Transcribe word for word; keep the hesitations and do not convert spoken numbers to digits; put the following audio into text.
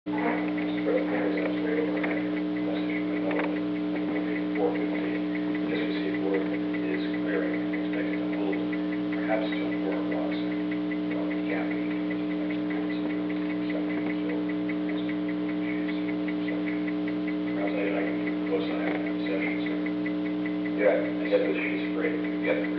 Mister President, members, I was way over. I had a message from my daughter at four fifteen. Just received word that it is clearing and expected to hold perhaps till four o'clock. So, well, it can't be. It's a reception, so that's reception. Perhaps I, I can keep close eye on that session, so. Yeah, I get said the, she's free. get